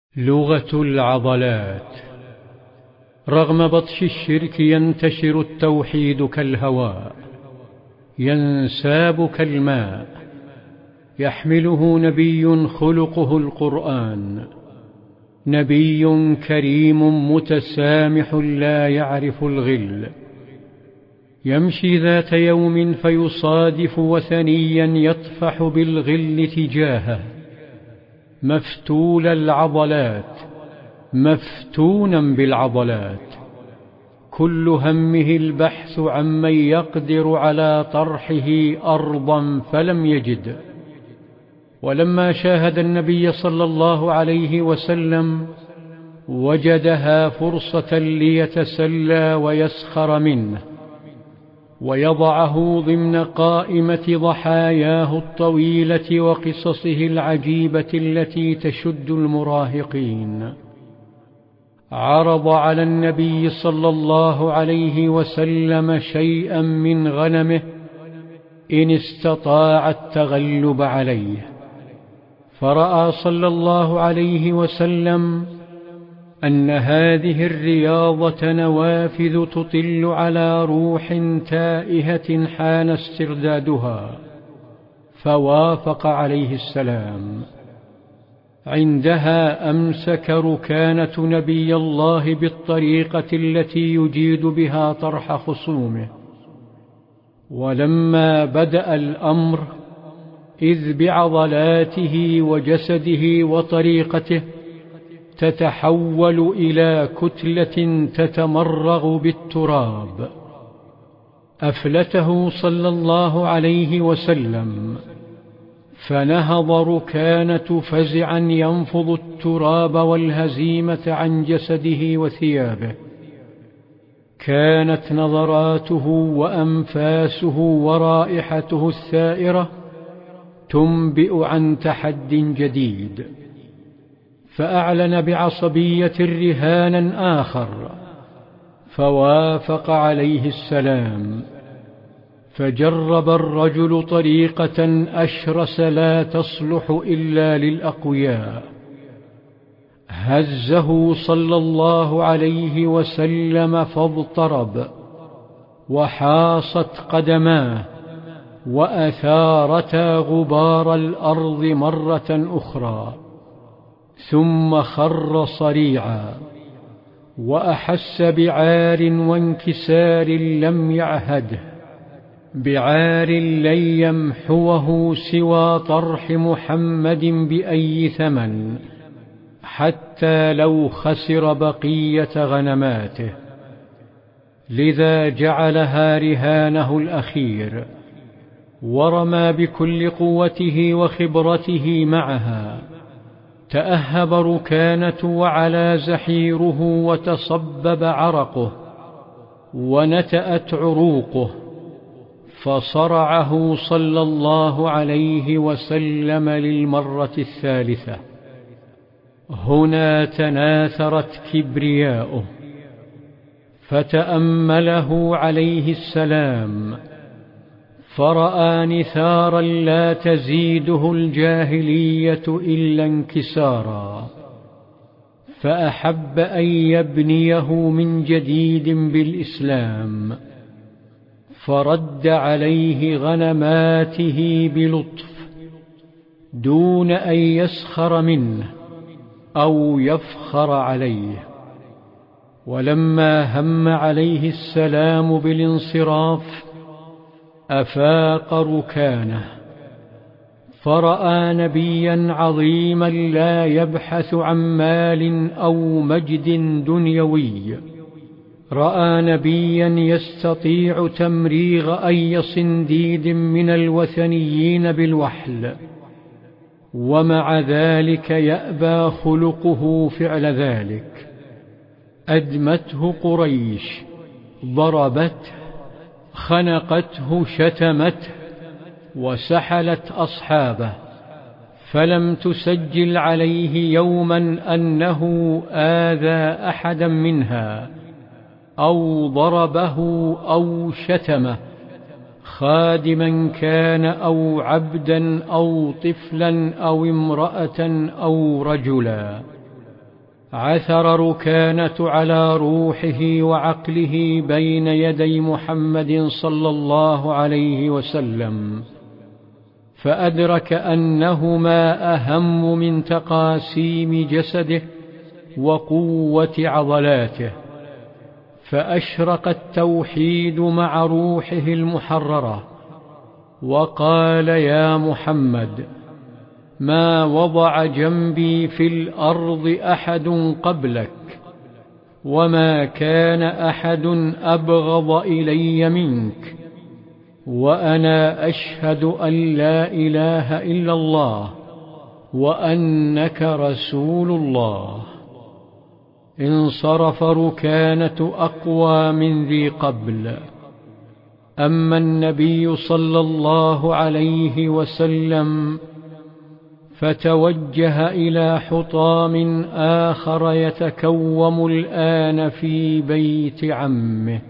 لغة العضلات. رغم بطش الشرك ينتشر التوحيد كالهواء، ينساب كالماء، يحمله نبي خلقه القرآن، نبي كريم متسامح لا يعرف الغل، يمشي ذات يوم فيصادف وثنيا يطفح بالغل تجاهه، مفتول العضلات، مفتونا بالعضلات، كل همه البحث عمن يقدر على طرحه أرضا فلم يجد. ولما شاهد النبي صلى الله عليه وسلم وجدها فرصة ليتسلى ويسخر منه ويضعه ضمن قائمة ضحاياه الطويلة وقصصه العجيبة التي تشد المراهقين. عرض على النبي صلى الله عليه وسلم شيئا من غنمه إن استطاع التغلب عليه، فرأى صلى الله عليه وسلم أن هذه الرياضة نوافذ تطل على روح تائهة حان استردادها، فوافق عليه السلام. عندها أمسك ركانة نبي الله بالطريقة التي يجيد بها طرح خصومه. ولما بدأ الأمر إذ بعضلاته وجسده وطريقته تتحول إلى كتلة تتمرغ بالتراب. أفلته صلى الله عليه وسلم، فنهض ركانة فزعا ينفض التراب والهزيمة عن جسده وثيابه. كانت نظراته وأنفاسه ورائحته الثائرة تنبئ عن تحد جديد، فأعلن بعصبية رهانا آخر، فوافق عليه السلام. فجرب الرجل طريقة أشرس لا تصلح إلا للأقوياء. هزه صلى الله عليه وسلم فاضطرب، وحاصت قدماه وأثارتا غبار الأرض مرة أخرى، ثم خر صريعا، وأحس بعار وانكسار لم يعهده، بعار لن يمحوه سوى طرح محمد بأي ثمن، حتى لو خسر بقية غنماته. لذا جعلها رهانه الأخير، ورمى بكل قوته وخبرته معها. تأهب ركانة وعلى زحيره وتصبب عرقه ونتأت عروقه، فصرعه صلى الله عليه وسلم للمرة الثالثة. هنا تناثرت كبرياؤه، فتأمله عليه السلام، فرأى نثارا لا تزيده الجاهلية إلا انكسارا، فأحب أن يبنيه من جديد بالإسلام، فرد عليه غنماته بلطف دون أن يسخر منه أو يفخر عليه. ولما هم عليه السلام بالانصراف أفاق ركانه، فرأى نبيا عظيما لا يبحث عن مال أو مجد دنيوي، رأى نبيا يستطيع تمريغ أي صنديد من الوثنيين بالوحل، ومع ذلك يأبى خلقه فعل ذلك. أدمته قريش، ضربته، خنقته، شتمته، وسحلت أصحابه، فلم تسجل عليه يوما أنه آذى أحدا منها أو ضربه أو شتمه، خادما كان أو عبدا أو طفلا أو امرأة أو رجلا. عثر ركانة على روحه وعقله بين يدي محمد صلى الله عليه وسلم، فأدرك أنهما أهم من تقاسيم جسده وقوة عضلاته، فأشرق التوحيد مع روحه المحررة، وقال: يا محمد، ما وضع جنبي في الأرض أحد قبلك، وما كان أحد أبغض إلي منك، وأنا أشهد أن لا إله إلا الله وأنك رسول الله. انصرف ركانة أقوى من ذي قبل. أما النبي صلى الله عليه وسلم فتوجه إلى حطام آخر يتكوم الآن في بيت عمه.